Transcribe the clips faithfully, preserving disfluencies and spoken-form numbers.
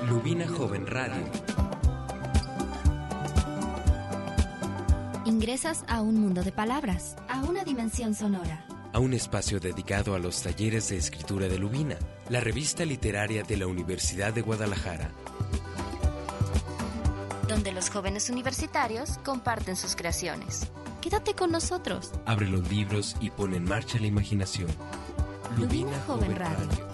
Lubina Joven Radio. Ingresas a un mundo de palabras, a una dimensión sonora. A un espacio dedicado a los talleres de escritura de Lubina, la revista literaria de la Universidad de Guadalajara. Donde los jóvenes universitarios comparten sus creaciones. Quédate con nosotros. Abre los libros y pone en marcha la imaginación. Lubina, Lubina Joven, Joven Radio. Radio.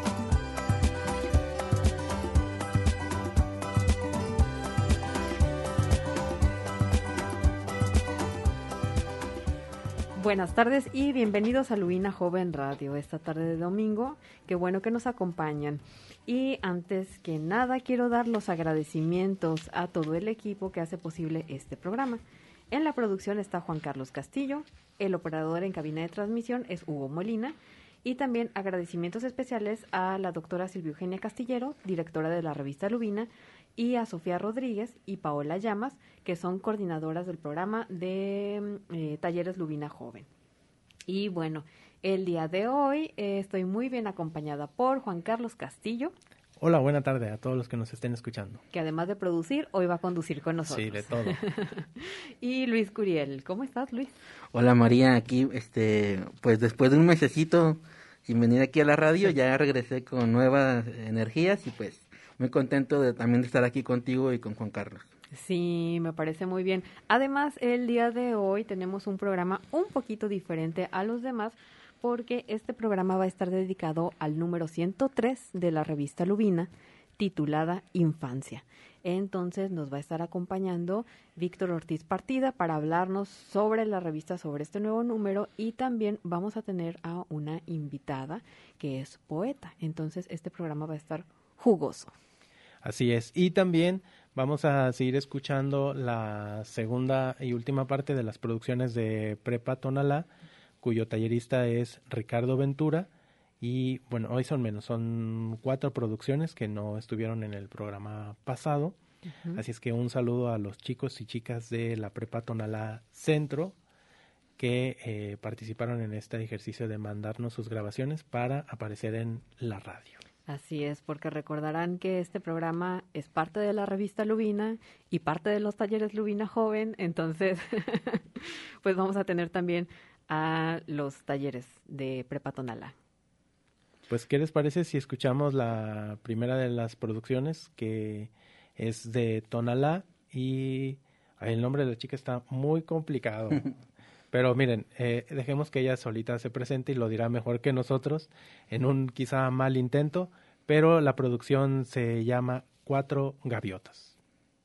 Buenas tardes y bienvenidos a Lubina Joven Radio, esta tarde de domingo. Qué bueno que nos acompañan. Y antes que nada quiero dar los agradecimientos a todo el equipo que hace posible este programa. En la producción está Juan Carlos Castillo, el operador en cabina de transmisión es Hugo Molina, y también agradecimientos especiales a la doctora Silvia Eugenia Castillero, directora de la revista Lubina, y a Sofía Rodríguez y Paola Llamas, que son coordinadoras del programa de eh, Talleres Lubina Joven. Y bueno, el día de hoy eh, estoy muy bien acompañada por Juan Carlos Castillo. Hola, buena tarde a todos los que nos estén escuchando. Que además de producir, hoy va a conducir con nosotros. Sí, de todo. Y Luis Curiel, ¿cómo estás, Luis? Hola, María, aquí, este, pues después de un mesecito sin venir aquí a la radio, ya regresé con nuevas energías y pues muy contento de también de estar aquí contigo y con Juan Carlos. Sí, me parece muy bien. Además, el día de hoy tenemos un programa un poquito diferente a los demás, porque este programa va a estar dedicado al número ciento tres de la revista Lubina, titulada Infancia. Entonces nos va a estar acompañando Víctor Ortiz Partida para hablarnos sobre la revista, sobre este nuevo número, y también vamos a tener a una invitada que es poeta. Entonces este programa va a estar jugoso. Así es, y también vamos a seguir escuchando la segunda y última parte de las producciones de Prepa Tonalá, cuyo tallerista es Ricardo Ventura, y bueno, hoy son menos, son cuatro producciones que no estuvieron en el programa pasado, uh-huh. Así es que un saludo a los chicos y chicas de la Prepa Tonalá Centro, que eh, participaron en este ejercicio de mandarnos sus grabaciones para aparecer en la radio. Así es, porque recordarán que este programa es parte de la revista Lubina y parte de los talleres Lubina Joven, entonces pues vamos a tener también a los talleres de Prepa Tonalá. Pues, ¿qué les parece si escuchamos la primera de las producciones, que es de Tonalá? Y ay, el nombre de la chica está muy complicado. Pero miren, eh, dejemos que ella solita se presente y lo dirá mejor que nosotros en un quizá mal intento, pero la producción se llama Cuatro Gaviotas.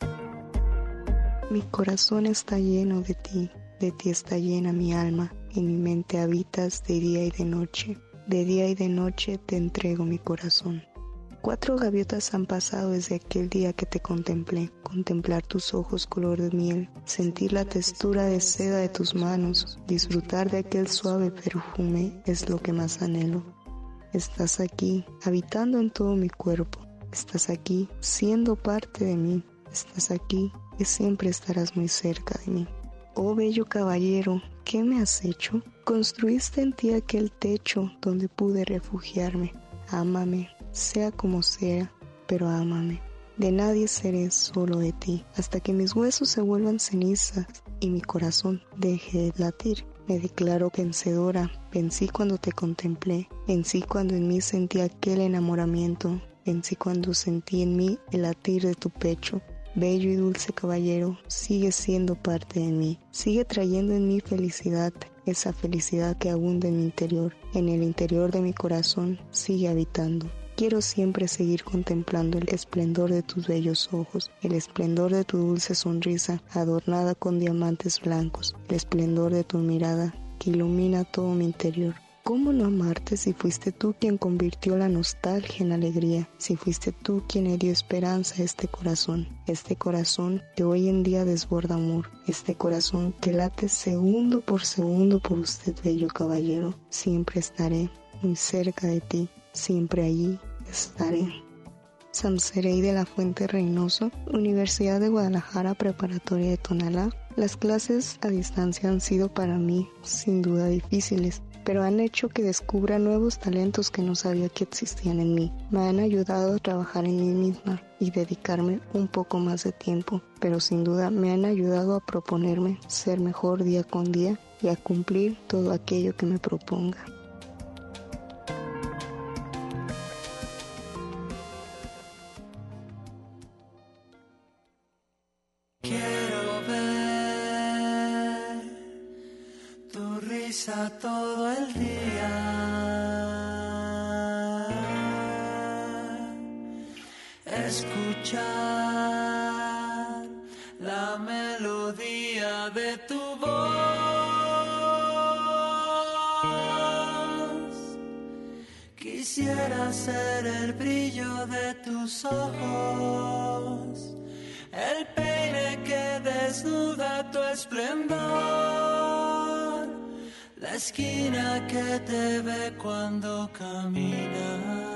Mi corazón está lleno de ti, de ti está llena mi alma, en mi mente habitas de día y de noche, de día y de noche te entrego mi corazón. Cuatro gaviotas han pasado desde aquel día que te contemplé, contemplar tus ojos color de miel, sentir la textura de seda de tus manos, disfrutar de aquel suave perfume es lo que más anhelo. Estás aquí, habitando en todo mi cuerpo, estás aquí, siendo parte de mí, estás aquí y siempre estarás muy cerca de mí. Oh bello caballero, ¿qué me has hecho? Construiste en ti aquel techo donde pude refugiarme. Ámame, sea como sea, pero ámame. De nadie seré, solo de ti, hasta que mis huesos se vuelvan cenizas y mi corazón deje de latir. Me declaro vencedora, vencí cuando te contemplé, vencí cuando en mí sentí aquel enamoramiento, vencí cuando sentí en mí el latir de tu pecho. Bello y dulce caballero, sigue siendo parte de mí, sigue trayendo en mí felicidad, esa felicidad que abunda en mi interior, en el interior de mi corazón, sigue habitando. Quiero siempre seguir contemplando el esplendor de tus bellos ojos, el esplendor de tu dulce sonrisa adornada con diamantes blancos, el esplendor de tu mirada que ilumina todo mi interior. ¿Cómo no amarte si fuiste tú quien convirtió la nostalgia en alegría? Si fuiste tú quien le dio esperanza a este corazón, este corazón que hoy en día desborda amor, este corazón que late segundo por segundo por usted, bello caballero. Siempre estaré muy cerca de ti, siempre allí estaré. Samserey de la Fuente Reynoso, Universidad de Guadalajara, Preparatoria de Tonalá. Las clases a distancia han sido para mí, sin duda, difíciles. pero han hecho que descubra nuevos talentos que no sabía que existían en mí. Me han ayudado a trabajar en mí misma y dedicarme un poco más de tiempo, pero sin duda me han ayudado a proponerme ser mejor día con día y a cumplir todo aquello que me proponga. Todo el día, escuchar la melodía de tu voz, quisiera ser el brillo de tus ojos, el peine que desnuda tu esplendor, la esquina que te ve cuando caminas.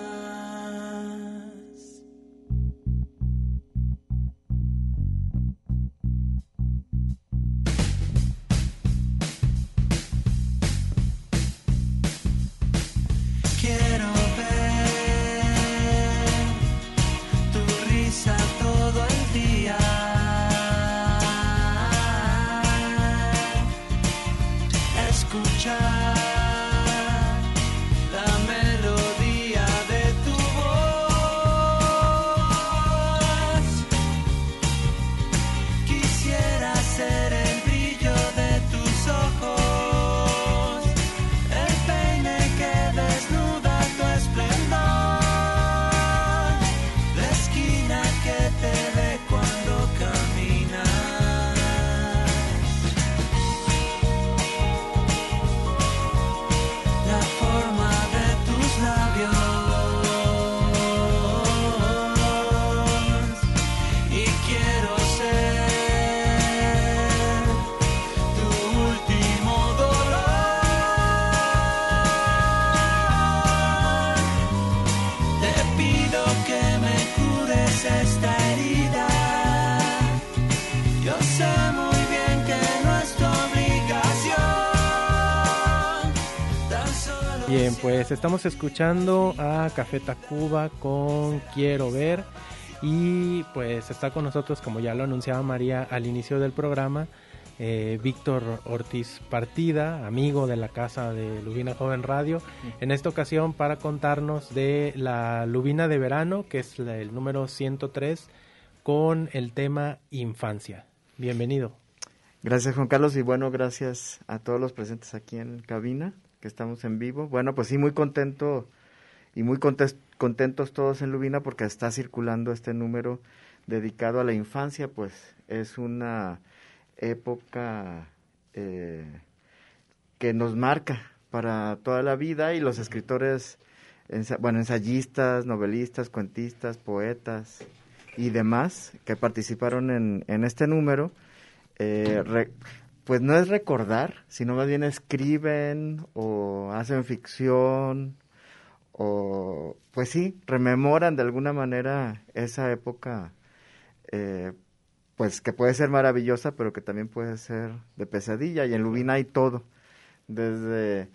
Quiero ver tu risa todo el día, escuchar la melodía de tu voz. Quisiera ser el brillo de tus ojos, el peine que desnuda tu esplendor, la esquina que te ve cuando caminas. La forma de tus labios, y quiero ser tu último dolor. Te pido que me cures esta herida. Yo sé muy bien que no es tu obligación, tan solo Bien, pues estamos escuchando a Café Tacuba con Quiero Ver, y pues está con nosotros, como ya lo anunciaba María al inicio del programa, eh, Víctor Ortiz Partida, amigo de la casa de Lubina Joven Radio, en esta ocasión para contarnos de la Lubina de verano, que es la- el número ciento tres, con el tema infancia. Bienvenido. Gracias, Juan Carlos, y bueno, gracias a todos los presentes aquí en cabina, que estamos en vivo. Bueno, pues sí, muy contento y muy contes- contentos todos en Lubina porque está circulando este número dedicado a la infancia, pues es una época eh, que nos marca para toda la vida, y los escritores, ensa- bueno, ensayistas, novelistas, cuentistas, poetas y demás que participaron en, en este número, eh, re- pues no es recordar, sino más bien escriben o hacen ficción, o pues sí, rememoran de alguna manera esa época, eh, pues que puede ser maravillosa, pero que también puede ser de pesadilla, y en Lubina hay todo, desde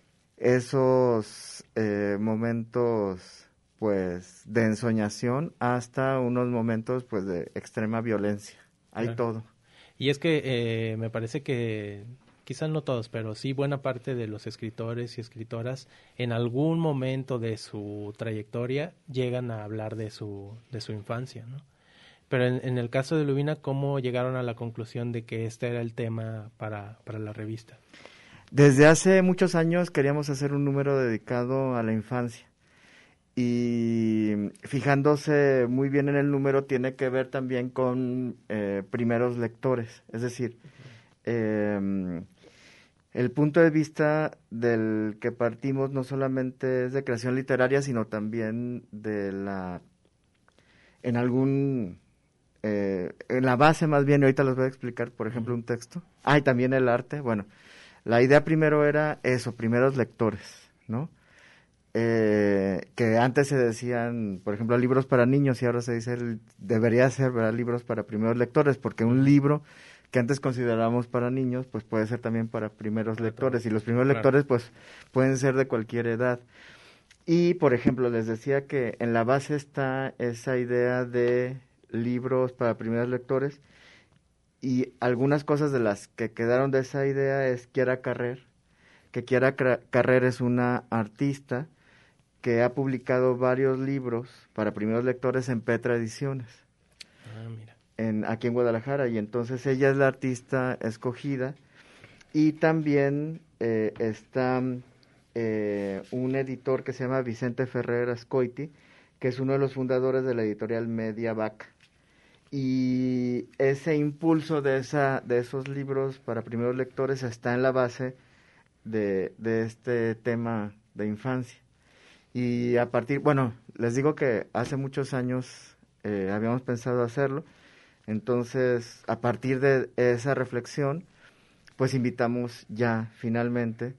esos eh, momentos pues de ensoñación hasta unos momentos pues de extrema violencia, hay Claro. todo. Y es que eh, me parece que, quizás no todos, pero sí buena parte de los escritores y escritoras en algún momento de su trayectoria llegan a hablar de su, de su infancia, ¿no? Pero en, en el caso de Lubina, ¿cómo llegaron a la conclusión de que este era el tema para, para la revista? Desde hace muchos años queríamos hacer un número dedicado a la infancia, y fijándose muy bien en el número tiene que ver también con eh, primeros lectores, es decir, eh, el punto de vista del que partimos no solamente es de creación literaria, sino también de la, en algún, eh, en la base más bien, y ahorita les voy a explicar, por ejemplo, un texto, ah, y también el arte. Bueno, la idea primero era eso, primeros lectores, ¿no? Eh, que antes se decían, por ejemplo, libros para niños, y ahora se dice, el- debería ser, ¿verdad?, libros para primeros lectores, porque un libro que antes considerábamos para niños, pues puede ser también para primeros lectores, y los primeros lectores pues pueden ser de cualquier edad. Y, por ejemplo, les decía que en la base está esa idea de libros para primeros lectores, y algunas cosas de las que quedaron de esa idea es Chiara Carrer, que Chiara Carrer es una artista que ha publicado varios libros para primeros lectores en Petra Ediciones, ah, mira. En, aquí en Guadalajara, y entonces ella es la artista escogida, y también eh, está eh, un editor que se llama Vicente Ferrer Ascoiti, que es uno de los fundadores de la editorial Media Vaca, y ese impulso de, esa, de esos libros para primeros lectores está en la base de, de este tema de infancia. Y a partir, bueno, les digo que hace muchos años eh, habíamos pensado hacerlo, entonces a partir de esa reflexión, pues invitamos ya finalmente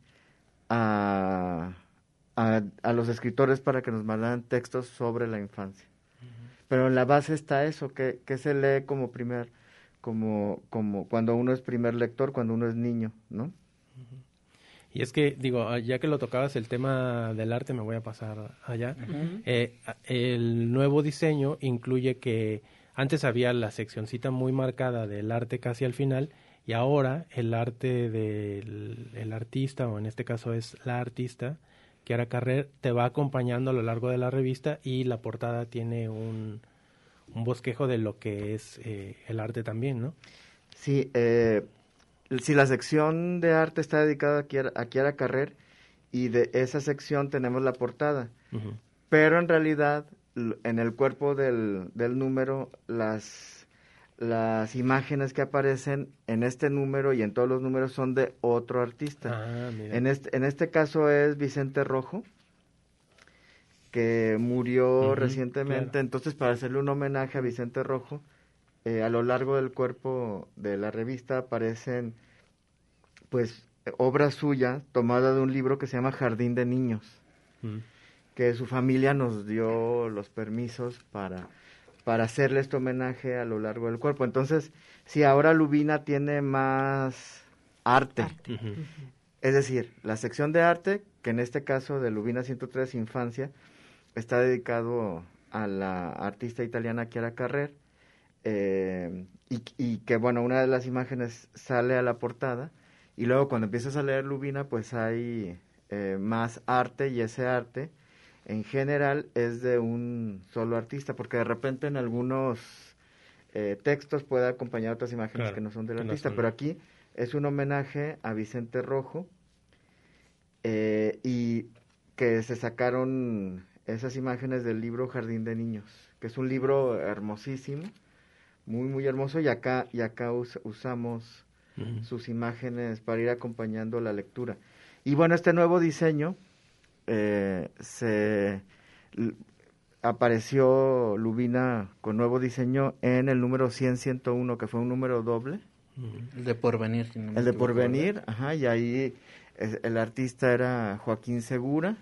a, a, a los escritores para que nos mandaran textos sobre la infancia. Uh-huh. Pero en la base está eso, que, que se lee como primer, como, como cuando uno es primer lector, cuando uno es niño, ¿no? Uh-huh. Y es que, digo, ya que lo tocabas el tema del arte, me voy a pasar allá. Uh-huh. Eh, el nuevo diseño incluye que antes había la seccioncita muy marcada del arte casi al final, y ahora el arte del el artista, o en este caso es la artista, Chiara Carrer, te va acompañando a lo largo de la revista, y la portada tiene un, un bosquejo de lo que es eh, el arte también, ¿no? Sí, eh... si la sección de arte está dedicada a Chiara, a Chiara Carrer, y de esa sección tenemos la portada, uh-huh. pero en realidad en el cuerpo del, del número las, las imágenes que aparecen en este número y en todos los números son de otro artista. Ah, mira. En, este, en este caso es Vicente Rojo, que murió uh-huh, recientemente, claro. Entonces para hacerle un homenaje a Vicente Rojo, Eh, a lo largo del cuerpo de la revista aparecen, pues, obra suya tomada de un libro que se llama Jardín de Niños, mm. que su familia nos dio los permisos para, para hacerle este homenaje a lo largo del cuerpo. Entonces, sí, ahora Lubina tiene más arte. arte. Uh-huh. Es decir, la sección de arte, que en este caso de Lubina ciento tres Infancia, está dedicado a la artista italiana Chiara Carrer, Eh, y, y que bueno, una de las imágenes sale a la portada, y luego cuando empiezas a leer Lubina pues hay eh, más arte, y ese arte en general es de un solo artista, porque de repente en algunos eh, textos puede acompañar otras imágenes, claro, que no son del artista, no son... pero aquí es un homenaje a Vicente Rojo, eh, y que se sacaron esas imágenes del libro Jardín de Niños, que es un libro hermosísimo, muy muy hermoso, y acá y acá us, usamos uh-huh. sus imágenes para ir acompañando la lectura. Y bueno, este nuevo diseño eh, se l, apareció Lubina con nuevo diseño en el número cien ciento uno, que fue un número doble, uh-huh. el de Porvenir, si no el de Porvenir, ajá, y ahí es, el artista era Joaquín Segura,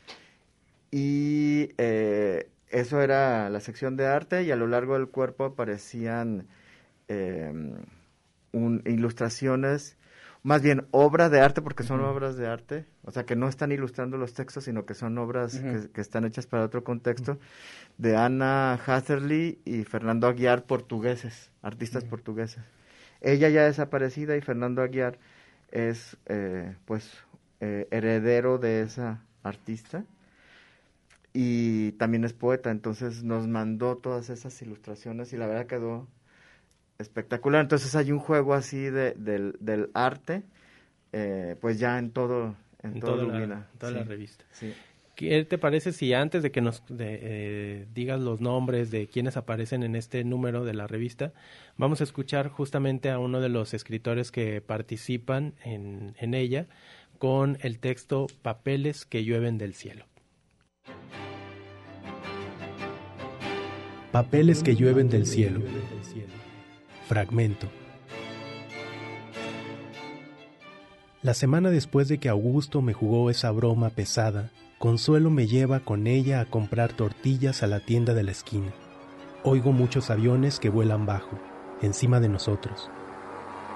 y eh, eso era la sección de arte, y a lo largo del cuerpo aparecían eh, un, ilustraciones, más bien obras de arte, porque son uh-huh. obras de arte, o sea que no están ilustrando los textos, sino que son obras uh-huh. que, que están hechas para otro contexto, uh-huh. de Ana Hatherley y Fernando Aguiar, portugueses, artistas uh-huh. portugueses. Ella ya desaparecida, y Fernando Aguiar es eh, pues eh, heredero de esa artista, y también es poeta, entonces nos mandó todas esas ilustraciones y la verdad quedó espectacular. Entonces hay un juego así de, del, del arte, eh, pues ya en todo, en, en todo toda Lubina. La, toda sí, la revista. Sí. ¿Qué te parece si antes de que nos de, eh, digas los nombres de quienes aparecen en este número de la revista, vamos a escuchar justamente a uno de los escritores que participan en, en ella con el texto Papeles que llueven del cielo? Papeles que llueven del cielo. Fragmento. La semana después de que Augusto me jugó esa broma pesada, Consuelo me lleva con ella a comprar tortillas a la tienda de la esquina. Oigo muchos aviones que vuelan bajo, encima de nosotros.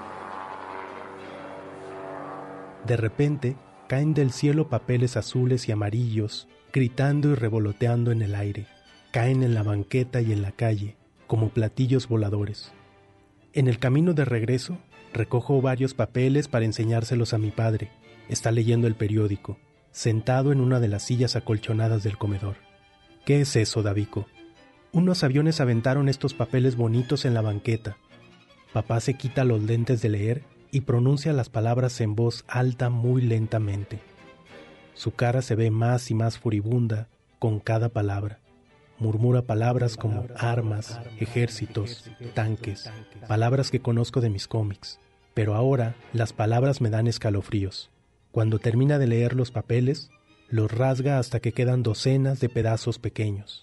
De repente, caen del cielo papeles azules y amarillos, gritando y revoloteando en el aire. Caen en la banqueta y en la calle, como platillos voladores. En el camino de regreso, recojo varios papeles para enseñárselos a mi padre. Está leyendo el periódico, sentado en una de las sillas acolchonadas del comedor. ¿Qué es eso, Davico? Unos aviones aventaron estos papeles bonitos en la banqueta. Papá se quita los lentes de leer y pronuncia las palabras en voz alta muy lentamente. Su cara se ve más y más furibunda con cada palabra. Murmura palabras como armas, ejércitos, tanques, palabras que conozco de mis cómics. Pero ahora las palabras me dan escalofríos. Cuando termina de leer los papeles, los rasga hasta que quedan docenas de pedazos pequeños.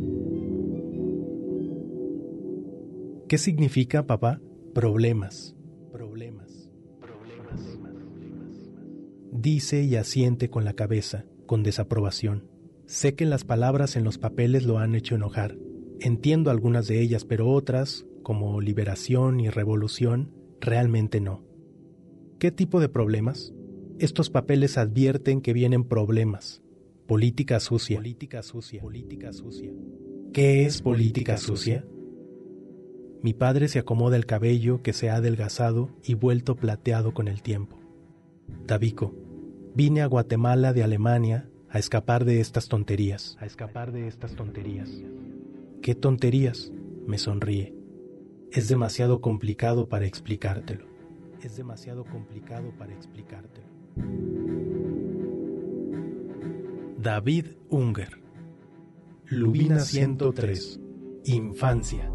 ¿Qué significa, papá? Problemas. Problemas. Problemas. Dice y asiente con la cabeza, con desaprobación. Sé que las palabras en los papeles lo han hecho enojar. Entiendo algunas de ellas, pero otras, como liberación y revolución, realmente no. ¿Qué tipo de problemas? Estos papeles advierten que vienen problemas. Política sucia. Política sucia. Política sucia. ¿Qué es política sucia? Mi padre se acomoda el cabello que se ha adelgazado y vuelto plateado con el tiempo. Davico, vine a Guatemala de Alemania a escapar de estas tonterías. A escapar de estas tonterías. ¿Qué tonterías? Me sonríe. Es demasiado complicado para explicártelo. Es demasiado complicado para explicártelo. David Unger. Lubina ciento tres. Infancia.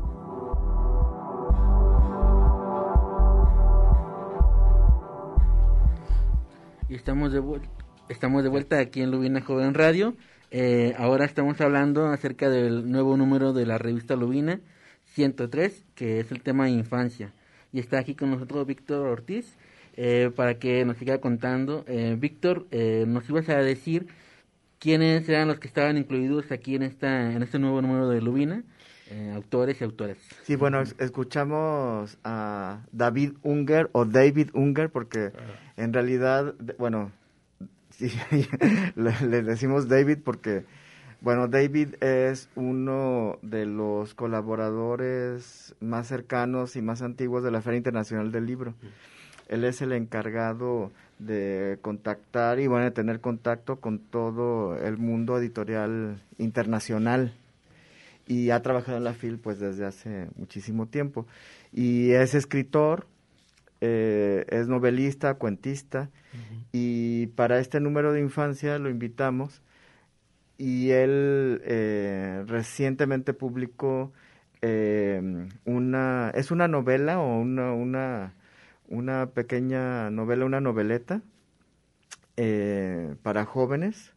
Y estamos de vuelta. Estamos de vuelta aquí en Lubina Joven Radio. Eh, ahora estamos hablando acerca del nuevo número de la revista Lubina ciento tres, que es el tema de infancia. Y está aquí con nosotros Víctor Ortiz, eh, para que nos siga contando. Eh, Víctor, eh, nos ibas a decir quiénes eran los que estaban incluidos aquí en esta en este nuevo número de Lubina, eh, autores y autoras. Sí, bueno, es, escuchamos a David Unger o David Unger, porque en realidad, bueno... Sí, le, le decimos David porque, bueno, David es uno de los colaboradores más cercanos y más antiguos de la Feria Internacional del Libro. Él es el encargado de contactar y, bueno, de tener contacto con todo el mundo editorial internacional, y ha trabajado en la F I L pues desde hace muchísimo tiempo, y es escritor. Eh, es novelista, cuentista, uh-huh. Y para este número de infancia lo invitamos, y él eh, recientemente publicó eh, una, es una novela o una, una, una pequeña novela, una noveleta eh, para jóvenes,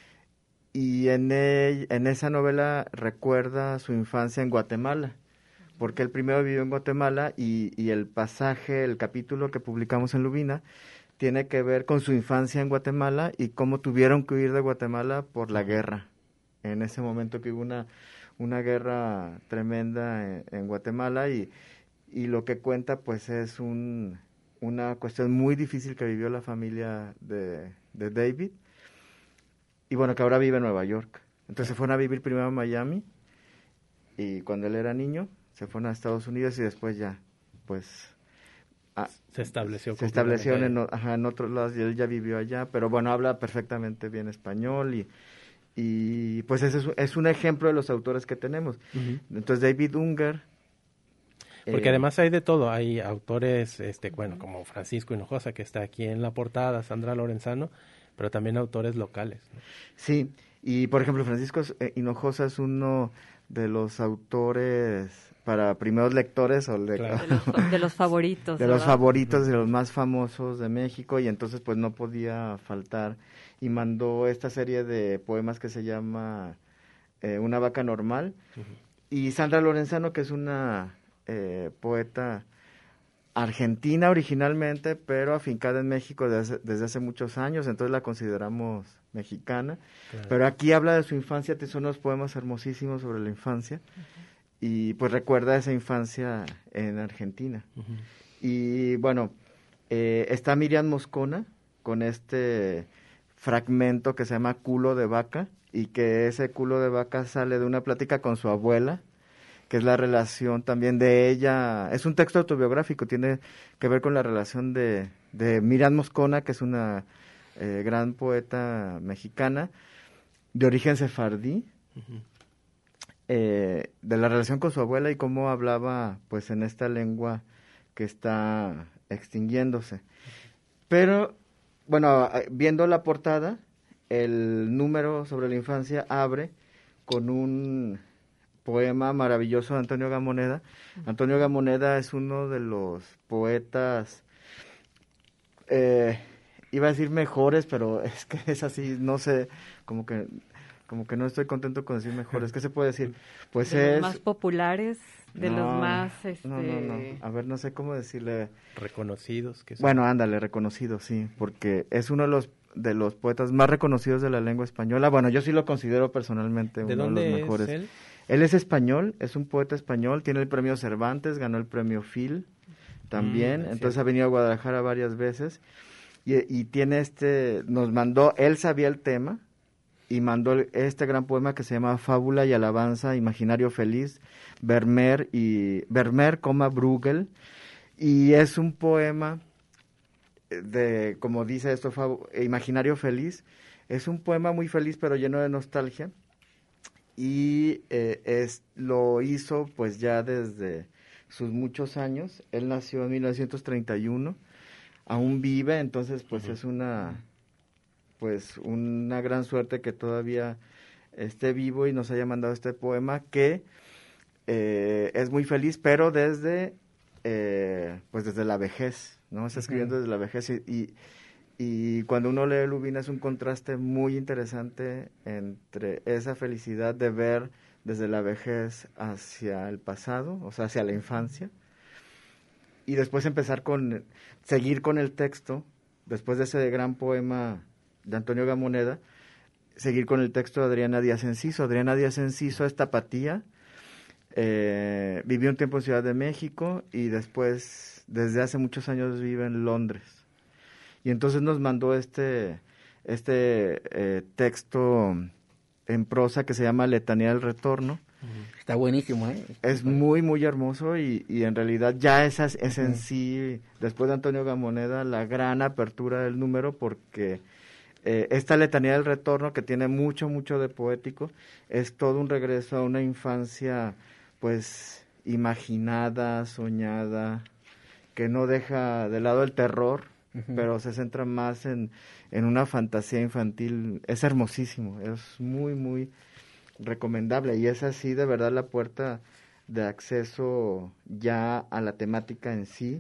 y en, el, en esa novela recuerda su infancia en Guatemala, porque él primero vivió en Guatemala, y, y el pasaje, el capítulo que publicamos en Lubina, tiene que ver con su infancia en Guatemala y cómo tuvieron que huir de Guatemala por la guerra. En ese momento que hubo una, una guerra tremenda en, en Guatemala, y, y lo que cuenta pues es un, una cuestión muy difícil que vivió la familia de, de David, y bueno, que ahora vive en Nueva York. Entonces se fueron a vivir primero a Miami, y cuando él era niño se fueron a Estados Unidos, y después ya, pues... Ah, se estableció. Se estableció en, ajá, en otros lados, y él ya vivió allá, pero bueno, habla perfectamente bien español, y, y pues ese es, es un ejemplo de los autores que tenemos. Uh-huh. Entonces David Unger... Porque eh, además hay de todo, hay autores, este bueno, como Francisco Hinojosa, que está aquí en la portada, Sandra Lorenzano, pero también autores locales, ¿no? Sí, y por ejemplo Francisco Hinojosa es uno de los autores para primeros lectores, o le, claro. de, los, de los favoritos. De ¿verdad? los favoritos, de los más famosos de México, y entonces pues no podía faltar, y mandó esta serie de poemas que se llama eh, Una vaca normal, uh-huh. Y Sandra Lorenzano, que es una eh, poeta argentina originalmente, pero afincada en México desde, desde hace muchos años, entonces la consideramos mexicana, claro. Pero aquí habla de su infancia, son unos poemas hermosísimos sobre la infancia, uh-huh. Y pues recuerda esa infancia en Argentina. Uh-huh. Y bueno, eh, está Miriam Moscona, con este fragmento que se llama Culo de Vaca, y que ese culo de vaca sale de una plática con su abuela, que es la relación también de ella, es un texto autobiográfico, tiene que ver con la relación de, de Miriam Moscona, que es una eh, gran poeta mexicana, de origen sefardí, uh-huh. eh, de la relación con su abuela y cómo hablaba pues en esta lengua que está extinguiéndose. Pero, bueno, viendo la portada, el número sobre la infancia abre con un poema maravilloso de Antonio Gamoneda. Antonio Gamoneda es uno de los poetas, eh, iba a decir mejores, pero es que es así, no sé, como que como que no estoy contento con decir mejores. ¿Qué se puede decir? Pues de es... los más populares, de no, los más... Este... No, no, no, a ver, no sé cómo decirle... Reconocidos. Que son... Bueno, ándale, reconocidos, sí, porque es uno de los de los poetas más reconocidos de la lengua española. Bueno, yo sí lo considero personalmente uno de, ¿De dónde los mejores. Es él? Él es español, es un poeta español, tiene el premio Cervantes, ganó el premio Phil también, mm, entonces ha venido a Guadalajara varias veces y, y tiene este, nos mandó, él sabía el tema y mandó este gran poema que se llama Fábula y Alabanza, Imaginario Feliz, Vermeer y Vermeer, coma, Bruegel, y es un poema de, como dice esto, Fab, Imaginario Feliz, es un poema muy feliz pero lleno de nostalgia. Y eh, es, lo hizo pues ya desde sus muchos años. Él nació en mil novecientos treinta y uno, aún vive, entonces pues uh-huh. es una pues una gran suerte que todavía esté vivo y nos haya mandado este poema que eh, es muy feliz, pero desde eh, pues desde la vejez, ¿no? Está escribiendo uh-huh. desde la vejez y, y Y cuando uno lee Lubina es un contraste muy interesante entre esa felicidad de ver desde la vejez hacia el pasado, o sea, hacia la infancia, y después empezar con, seguir con el texto, después de ese gran poema de Antonio Gamoneda, seguir con el texto de Adriana Díaz Enciso. Adriana Díaz Enciso es tapatía, eh, vivió un tiempo en Ciudad de México y después, desde hace muchos años, vive en Londres. Y entonces nos mandó este, este eh, texto en prosa que se llama Letanía del Retorno. Está buenísimo, ¿eh? Es muy, muy hermoso y, y en realidad ya esa es en sí, después de Antonio Gamoneda, la gran apertura del número, porque eh, esta Letanía del Retorno, que tiene mucho, mucho de poético, es todo un regreso a una infancia, pues, imaginada, soñada, que no deja de lado el terror, uh-huh. pero se centra más en, en una fantasía infantil. Es hermosísimo, es muy, muy recomendable y es así de verdad la puerta de acceso ya a la temática en sí.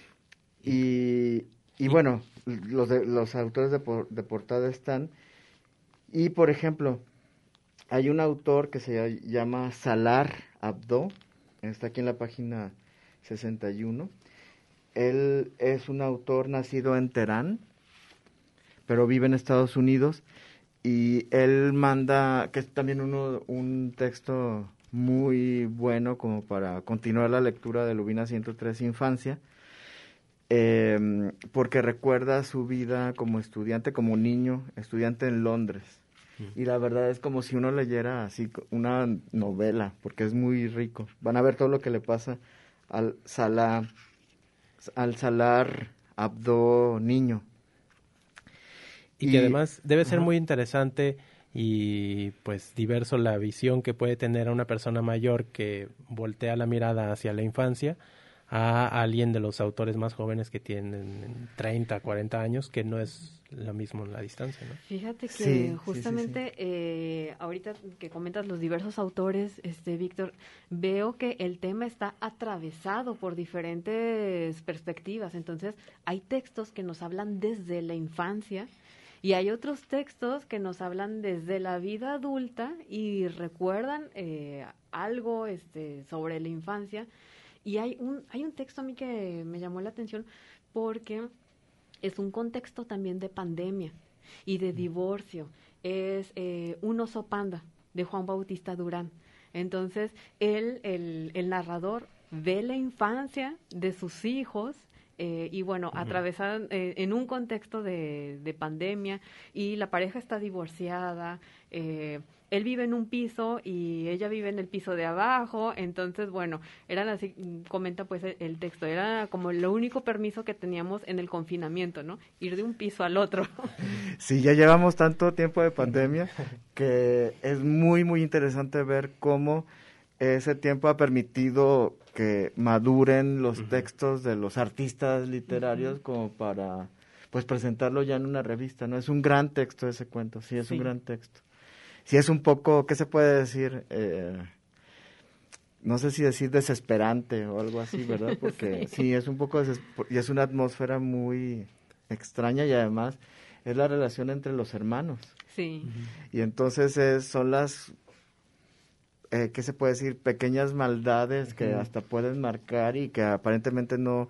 Y, y bueno, los, de, los autores de, por, de portada están, y por ejemplo, hay un autor que se llama Salar Abdo, está aquí en la página sesenta y uno. Él es un autor nacido en Teherán, pero vive en Estados Unidos, y él manda, que es también uno, un texto muy bueno como para continuar la lectura de Lubina ciento tres, Infancia, eh, porque recuerda su vida como estudiante, como niño, estudiante en Londres. Mm. Y la verdad es como si uno leyera así una novela, porque es muy rico. Van a ver todo lo que le pasa al Salah, al Salar Abdo niño. Y, y que además debe ser uh-huh. muy interesante y pues diverso la visión que puede tener una persona mayor que voltea la mirada hacia la infancia a alguien de los autores más jóvenes que tienen treinta, cuarenta años, que no es lo mismo en la distancia, ¿no? Fíjate que sí, justamente sí, sí, sí. Eh, ahorita que comentas los diversos autores, este Víctor, veo que el tema está atravesado por diferentes perspectivas. Entonces, hay textos que nos hablan desde la infancia y hay otros textos que nos hablan desde la vida adulta y recuerdan eh, algo este, sobre la infancia. Y hay un, hay un texto a mí que me llamó la atención porque es un contexto también de pandemia y de divorcio. Es eh, Un oso panda, de Juan Bautista Durán. Entonces, él, el, el narrador, ve la infancia de sus hijos Eh, y bueno, Ujú. atravesan eh, en un contexto de, de pandemia y la pareja está divorciada, eh, él vive en un piso y ella vive en el piso de abajo, entonces bueno, eran así, comenta pues el, el texto, era como lo único permiso que teníamos en el confinamiento, ¿no? Ir de un piso al otro. Sí, ya llevamos tanto tiempo de pandemia que es muy, muy interesante ver cómo ese tiempo ha permitido que maduren los uh-huh. textos de los artistas literarios uh-huh. como para pues presentarlo ya en una revista, ¿no? Es un gran texto ese cuento, sí, es sí. un gran texto. Sí, es un poco, ¿qué se puede decir? Eh, no sé si decir desesperante o algo así, ¿verdad? Porque sí, sí es un poco desesper- y es una atmósfera muy extraña y además es la relación entre los hermanos. Sí. Uh-huh. Y entonces es, son las Eh, ¿qué se puede decir? Pequeñas maldades que uh-huh. hasta pueden marcar y que aparentemente no,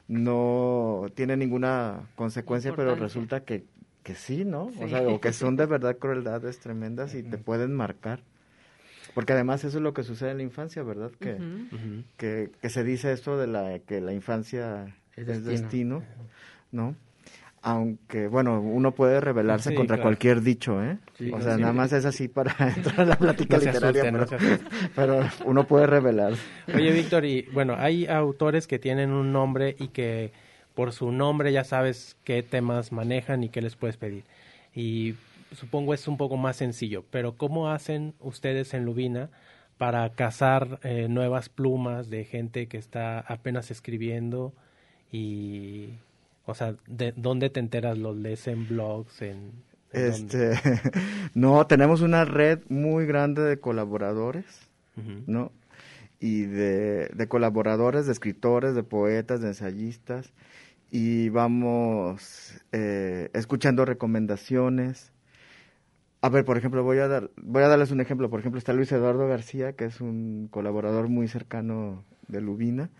no tienen ninguna consecuencia, pero resulta que, que sí, ¿no? Sí. O sea, o que son de verdad crueldades tremendas y uh-huh. te pueden marcar. Porque además eso es lo que sucede en la infancia, ¿verdad? Que, uh-huh. que, que se dice esto de la que la infancia es, es destino, destino ¿no? Aunque, bueno, uno puede rebelarse sí, contra claro. cualquier dicho, ¿eh? Sí, o sea, sí. nada más es así para entrar en la plática no literaria, asusten, pero, no pero uno puede rebelarse. Oye, Víctor, y bueno, hay autores que tienen un nombre y que por su nombre ya sabes qué temas manejan y qué les puedes pedir. Y supongo es un poco más sencillo, pero ¿cómo hacen ustedes en Lubina para cazar eh, nuevas plumas de gente que está apenas escribiendo y... O sea, ¿de dónde te enteras? ¿Los lees en blogs? En, en este, no, tenemos una red muy grande de colaboradores, uh-huh. ¿no? Y de, de colaboradores, de escritores, de poetas, de ensayistas. Y vamos eh, escuchando recomendaciones. A ver, por ejemplo, voy a dar, voy a darles un ejemplo. Por ejemplo, está Luis Eduardo García, que es un colaborador muy cercano de Lubina.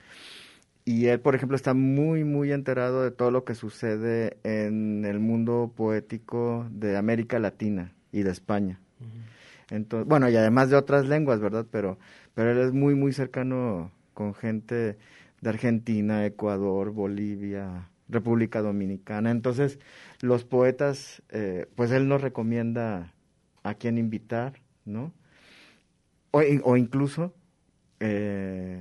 Y él, por ejemplo, está muy, muy enterado de todo lo que sucede en el mundo poético de América Latina y de España. Uh-huh. Entonces, bueno, y además de otras lenguas, ¿verdad? Pero, pero él es muy, muy cercano con gente de Argentina, Ecuador, Bolivia, República Dominicana. Entonces, los poetas, eh, pues él nos recomienda a quién invitar, ¿no? O, o incluso... Eh,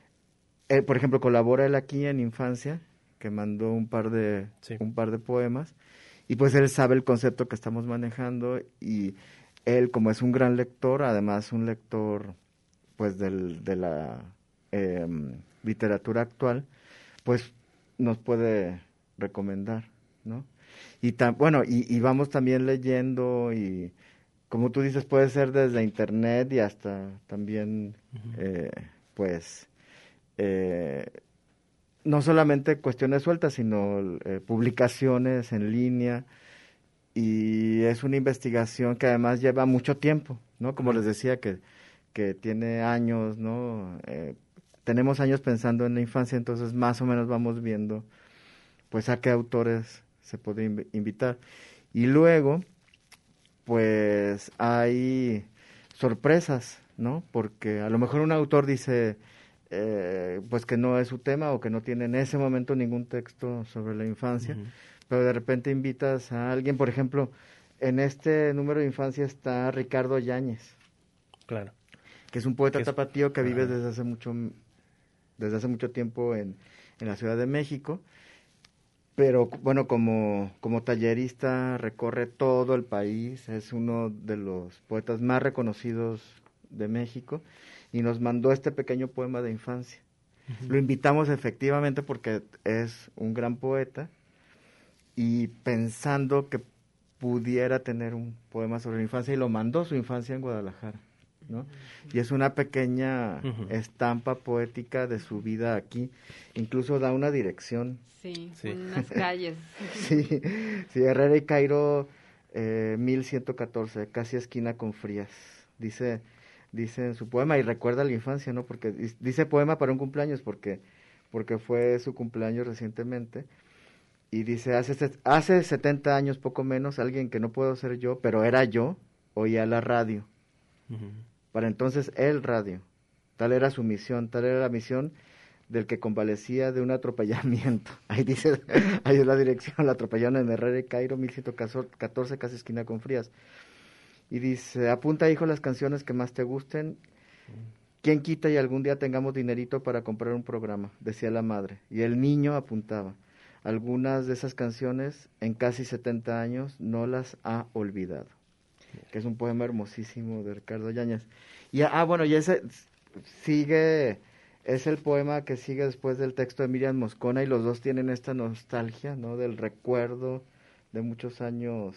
Eh, por ejemplo, colabora él aquí en Infancia, que mandó un par de sí. un par de poemas, y pues él sabe el concepto que estamos manejando, y él, como es un gran lector, además un lector pues del, de la eh, literatura actual, pues nos puede recomendar, ¿no? Y tan, bueno, y, y vamos también leyendo, y como tú dices, puede ser desde internet y hasta también, uh-huh. eh, pues... Eh, no solamente cuestiones sueltas, sino eh, publicaciones en línea, y es una investigación que además lleva mucho tiempo, ¿no? Como uh-huh. les decía, que, que tiene años, ¿no? Eh, tenemos años pensando en la infancia, entonces más o menos vamos viendo, pues, a qué autores se puede inv- invitar. Y luego, pues, hay sorpresas, ¿no? Porque a lo mejor un autor dice... Eh, pues que no es su tema o que no tiene en ese momento ningún texto sobre la infancia, uh-huh. pero de repente invitas a alguien, por ejemplo, en este número de infancia está Ricardo Yáñez, claro, que es un poeta es... tapatío que vive uh-huh. desde hace mucho desde hace mucho tiempo en, en la Ciudad de México, pero bueno, como, como tallerista recorre todo el país, es uno de los poetas más reconocidos de México, y nos mandó este pequeño poema de infancia. Uh-huh. Lo invitamos efectivamente porque es un gran poeta, y pensando que pudiera tener un poema sobre la infancia, y lo mandó su infancia en Guadalajara, ¿no? Uh-huh. Y es una pequeña uh-huh. estampa poética de su vida aquí, incluso da una dirección. Sí, sí. Unas calles. sí, sí, Herrera y Cairo, eh, mil ciento catorce, casi esquina con Frías, dice... dice en su poema, y recuerda la infancia, ¿no? Porque dice poema para un cumpleaños, porque porque fue su cumpleaños recientemente, y dice, hace hace setenta años, poco menos, alguien que no puedo ser yo, pero era yo, oía la radio. Uh-huh. Para entonces, el radio. Tal era su misión, tal era la misión del que convalecía de un atropellamiento. Ahí dice, ahí es la dirección, la atropellaron en Herrera y Cairo, mil ciento catorce, casi esquina con Frías. Y dice, apunta, hijo, las canciones que más te gusten. ¿Quién quita y algún día tengamos dinerito para comprar un programa? Decía la madre. Y el niño apuntaba. Algunas de esas canciones, en casi setenta años, no las ha olvidado. Que es un poema hermosísimo de Ricardo Yáñez. Y, ah, bueno, y ese sigue, es el poema que sigue después del texto de Miriam Moscona, y los dos tienen esta nostalgia, ¿no? Del recuerdo de muchos años,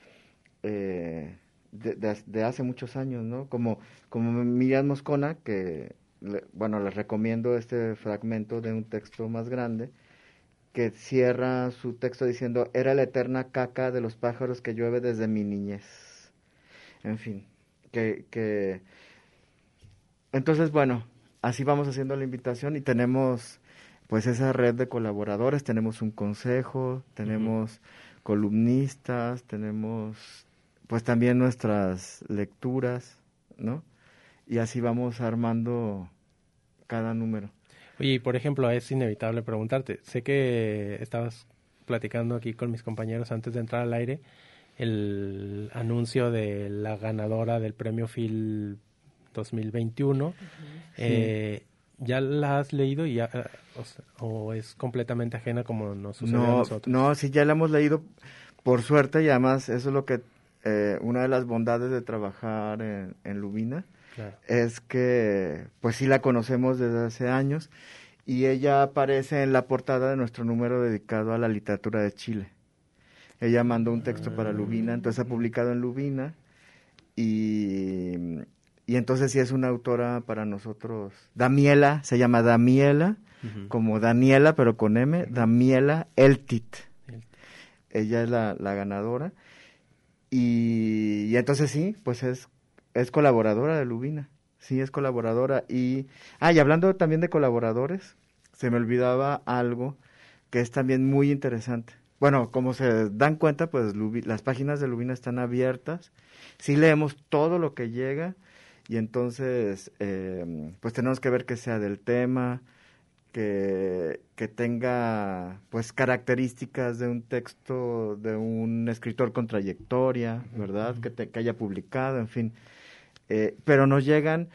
eh, de, de, de hace muchos años, ¿no? Como, como Miriam Moscona, que, le, bueno, les recomiendo este fragmento de un texto más grande, que cierra su texto diciendo, era la eterna caca de los pájaros que llueve desde mi niñez. En fin, que, que... Entonces, bueno, así vamos haciendo la invitación y tenemos pues esa red de colaboradores, tenemos un consejo, tenemos uh-huh. columnistas, tenemos pues también nuestras lecturas, ¿no? Y así vamos armando cada número. Oye, y por ejemplo, es inevitable preguntarte, sé que estabas platicando aquí con mis compañeros antes de entrar al aire, el anuncio de la ganadora del Premio Phil dos mil veintiuno, uh-huh. eh, sí. ¿Ya la has leído y ya, o, sea, o es completamente ajena como nos sucedió no, a nosotros? No, sí, ya la hemos leído, por suerte, y además eso es lo que, eh, una de las bondades de trabajar en, en Lubina, claro. Es que, pues sí la conocemos desde hace años, y ella aparece en la portada de nuestro número dedicado a la literatura de Chile. Ella mandó un texto para Lubina, entonces ha publicado en Lubina, y, y entonces sí es una autora para nosotros. Damiela, se llama Damiela, uh-huh. como Daniela, pero con M, uh-huh. Damiela Eltit. Eltit. Ella es la, la ganadora, y, y entonces sí, pues es, es colaboradora de Lubina, sí es colaboradora. Y, ah, y hablando también de colaboradores, se me olvidaba algo que es también muy interesante. Bueno, como se dan cuenta, pues Lubi, las páginas de Lubina están abiertas, sí leemos todo lo que llega, y entonces eh, pues tenemos que ver que sea del tema, que, que tenga pues características de un texto de un escritor con trayectoria, ¿verdad? Uh-huh. que, te, que haya publicado, en fin. Eh, pero nos llegan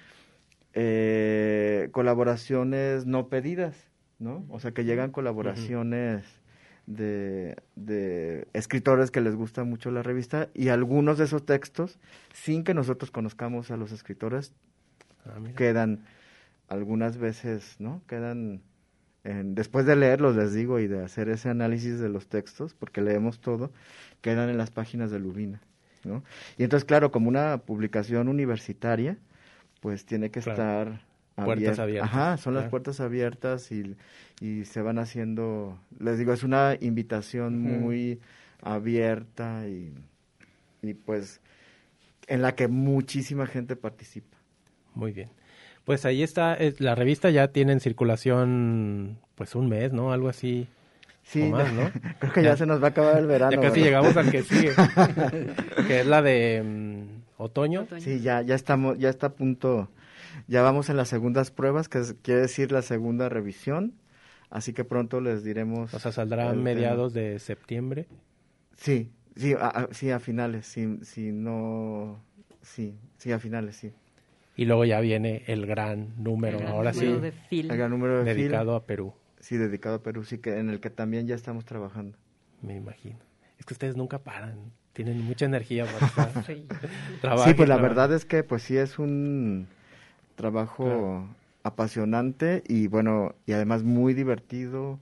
eh, colaboraciones no pedidas, ¿no? O sea, que llegan colaboraciones... Uh-huh. De, de escritores que les gusta mucho la revista, y algunos de esos textos, sin que nosotros conozcamos a los escritores, ah, quedan algunas veces, ¿no? Quedan, en, después de leerlos, les digo, y de hacer ese análisis de los textos, porque leemos todo, quedan en las páginas de Lubina, ¿no? Y entonces, claro, como una publicación universitaria, pues tiene que claro. estar... Puertas abiertas. Ajá, son claro. las puertas abiertas, y, y se van haciendo, les digo, es una invitación uh-huh. muy abierta, y, y pues en la que muchísima gente participa. Muy bien. Pues ahí está, es, la revista ya tiene en circulación pues un mes, ¿no? Algo así. Sí, más, ¿no? Creo que ya, ya se nos va a acabar el verano. Ya casi ¿verdad? llegamos al que sigue, que es la de um, otoño. Sí, ya, ya estamos, ya está a punto... Ya vamos en las segundas pruebas, que es, quiere decir la segunda revisión, así que pronto les diremos... O sea, saldrá a mediados tema. de septiembre. Sí, sí, a, a, sí, a finales, sí, sí, no... Sí, sí, a finales, sí. Y luego ya viene el gran número, el gran ahora número sí, de Phil. El gran número de dedicado Phil, a Perú. Sí, dedicado a Perú, sí, que en el que también ya estamos trabajando. Me imagino. Es que ustedes nunca paran, tienen mucha energía para estar sí. Trabajo, sí, pues la verdad es que pues sí es un... trabajo claro. apasionante, y bueno, y además muy divertido,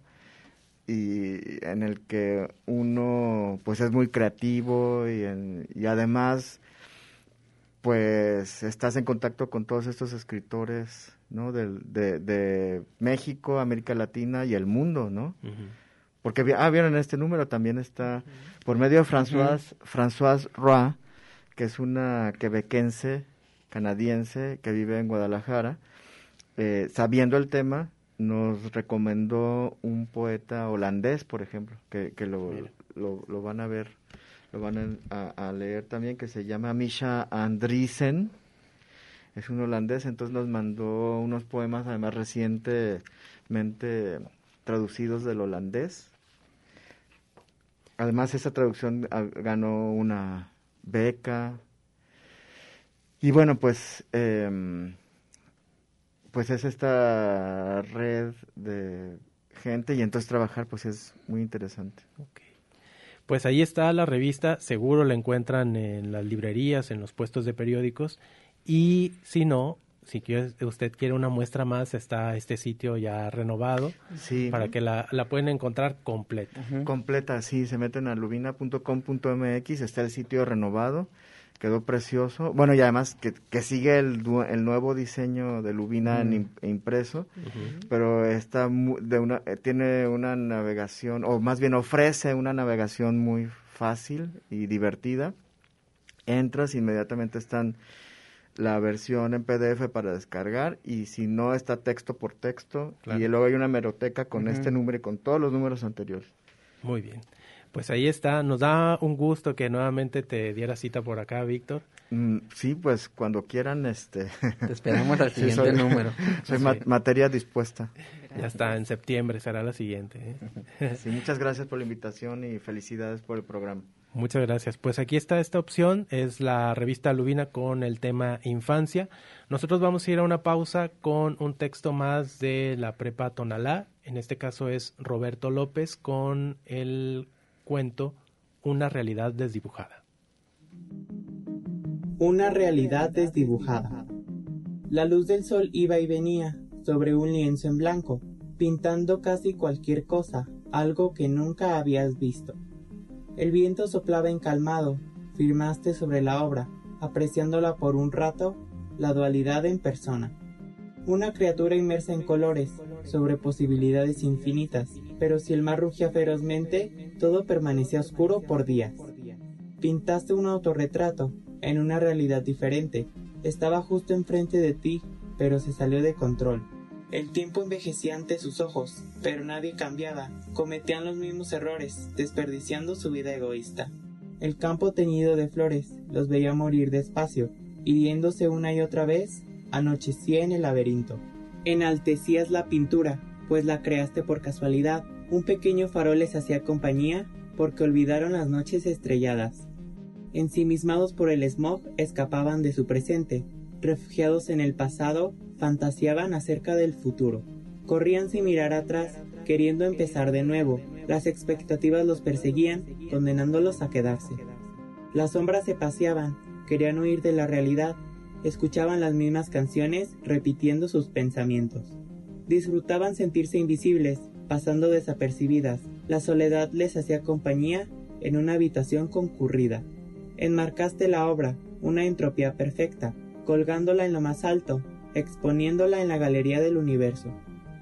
y en el que uno pues es muy creativo, y, en, y además pues estás en contacto con todos estos escritores, ¿no? De, de, de México, América Latina y el mundo, ¿no? Uh-huh. Porque ah, vieron, en este número también está, uh-huh. por medio de Françoise, uh-huh. Françoise Roy, que es una quebequense canadiense que vive en Guadalajara, eh, sabiendo el tema, nos recomendó un poeta holandés, por ejemplo, que, que lo, lo, lo van a ver, lo van a, a leer también, que se llama Misha Andriessen. es un holandés, entonces nos mandó unos poemas, además recientemente traducidos del holandés. Además, esa traducción ganó una beca. Y bueno, pues, eh, pues es esta red de gente, y entonces trabajar pues es muy interesante. Okay. Pues ahí está la revista, seguro la encuentran en las librerías, en los puestos de periódicos, y si no, si quiere, usted quiere una muestra más, está este sitio ya renovado, sí, para que la, la pueden encontrar completa. Uh-huh. Completa, sí, se meten a lubina punto com punto m x, está el sitio renovado, quedó precioso. Bueno, y además que, que sigue el, el nuevo diseño de Lubina uh-huh. en, impreso, uh-huh. pero está de una, tiene una navegación, o más bien ofrece una navegación muy fácil y divertida. Entras, inmediatamente están la versión en P D F para descargar, y si no está texto por texto, claro. Y luego hay una hemeroteca con uh-huh. este número y con todos los números anteriores. Muy bien. Pues ahí está, nos da un gusto que nuevamente te diera cita por acá, Víctor. Mm, sí, pues cuando quieran, este... Te esperamos al siguiente sí, soy, número. Soy sí. ma- materia dispuesta. Ya está, en septiembre será la siguiente. ¿eh? Sí, muchas gracias por la invitación y felicidades por el programa. Muchas gracias. Pues aquí está esta opción, es la revista Lubina con el tema infancia. Nosotros vamos a ir a una pausa con un texto más de la Prepa Tonalá. En este caso es Roberto López con el cuento Una realidad desdibujada. Una realidad desdibujada. La luz del sol iba y venía sobre un lienzo en blanco, pintando casi cualquier cosa, algo que nunca habías visto. El viento soplaba encalmado, firmaste sobre la obra, apreciándola por un rato, la dualidad en persona. Una criatura inmersa en colores, sobre posibilidades infinitas, pero si el mar rugía ferozmente, todo permanecía oscuro por días. Pintaste un autorretrato, en una realidad diferente, estaba justo enfrente de ti, pero se salió de control. El tiempo envejecía ante sus ojos, pero nadie cambiaba, cometían los mismos errores, desperdiciando su vida egoísta. El campo teñido de flores los veía morir despacio, hiriéndose una y otra vez, anochecía en el laberinto. Enaltecías la pintura, pues la creaste por casualidad, un pequeño farol les hacía compañía, porque olvidaron las noches estrelladas. Ensimismados por el smog, escapaban de su presente, refugiados en el pasado, fantaseaban acerca del futuro. Corrían sin mirar atrás, queriendo empezar de nuevo. Las expectativas los perseguían, condenándolos a quedarse. Las sombras se paseaban, querían huir de la realidad, escuchaban las mismas canciones, repitiendo sus pensamientos. Disfrutaban sentirse invisibles, pasando desapercibidas. La soledad les hacía compañía en una habitación concurrida. Enmarcaste la obra, una entropía perfecta, colgándola en lo más alto, exponiéndola en la galería del universo.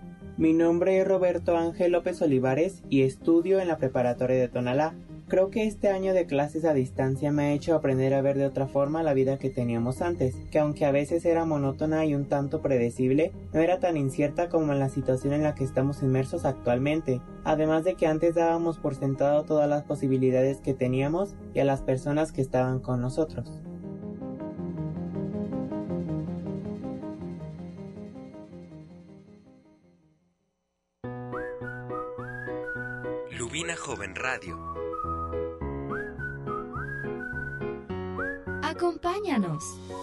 Mi nombre es Roberto Ángel López Olivares y estudio en la preparatoria de Tonalá. Creo que este año de clases a distancia me ha hecho aprender a ver de otra forma la vida que teníamos antes, que aunque a veces era monótona y un tanto predecible, no era tan incierta como en la situación en la que estamos inmersos actualmente, además de que antes dábamos por sentado todas las posibilidades que teníamos y a las personas que estaban con nosotros. Lubina Joven Radio. Acompáñanos.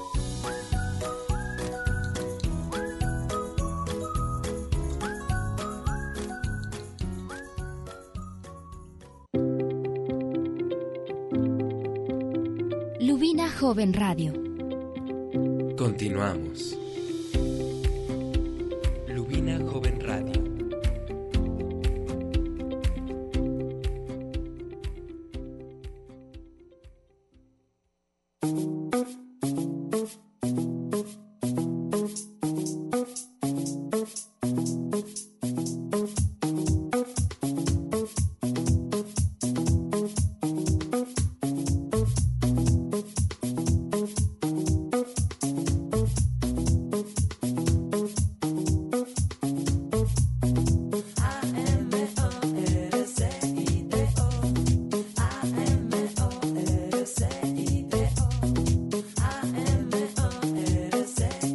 Lubina Joven Radio. Continuamos. Lubina Joven Radio. A M O R C I D O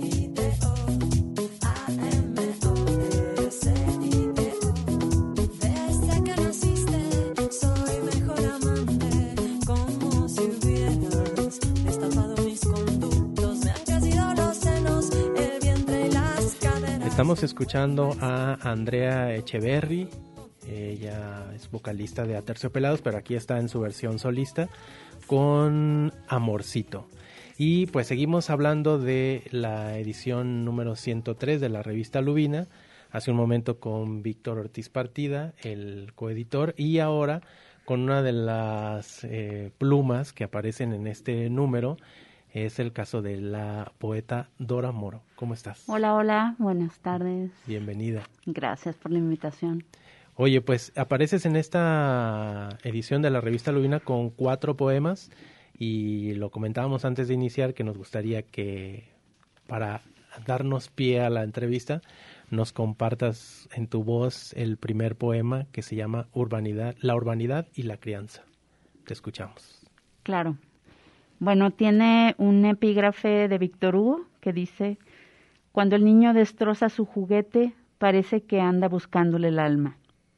Estamos escuchando a Andrea Echeverry. Ella es vocalista de Aterciopelados, pero aquí está en su versión solista con Amorcito. Y pues seguimos hablando de la edición número ciento tres de la revista Lubina, hace un momento con Víctor Ortiz Partida, el coeditor, y ahora con una de las eh, plumas que aparecen en este número. Es el caso de la poeta Dora Moro. ¿Cómo estás? Hola, hola, buenas tardes. Bienvenida. Gracias por la invitación. Oye, pues apareces en esta edición de la revista Lubina con cuatro poemas y lo comentábamos antes de iniciar que nos gustaría que para darnos pie a la entrevista nos compartas en tu voz el primer poema que se llama Urbanidad, La urbanidad y la crianza. Te escuchamos. Claro. Bueno, tiene un epígrafe de Víctor Hugo que dice: cuando el niño destroza su juguete, parece que anda buscándole el alma.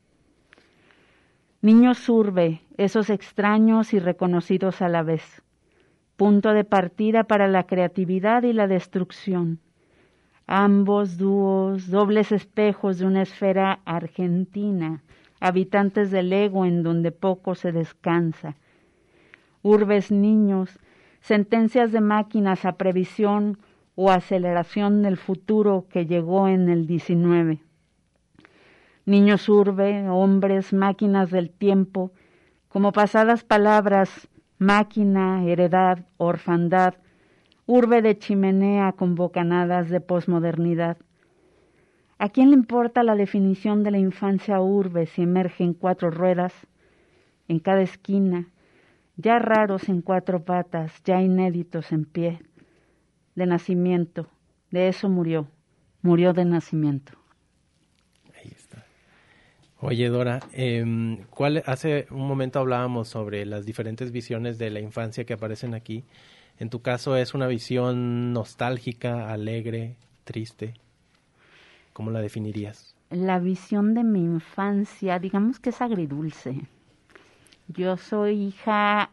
Niños urbe, esos extraños y reconocidos a la vez. Punto de partida para la creatividad y la destrucción. Ambos dúos, dobles espejos de una esfera argentina, habitantes del ego en donde poco se descansa. Urbes niños, sentencias de máquinas a previsión o aceleración del futuro que llegó en el diecinueve. Niños urbe, hombres, máquinas del tiempo, como pasadas palabras, máquina, heredad, orfandad, urbe de chimenea con bocanadas de posmodernidad. ¿A quién le importa la definición de la infancia urbe si emerge en cuatro ruedas, en cada esquina, ya raros en cuatro patas, ya inéditos en pie? De nacimiento, de eso murió, murió de nacimiento. Ahí está. Oye, Dora, eh, ¿cuál, hace un momento hablábamos sobre las diferentes visiones de la infancia que aparecen aquí. En tu caso, ¿es una visión nostálgica, alegre, triste? ¿Cómo la definirías? La visión de mi infancia, digamos que es agridulce. Yo soy hija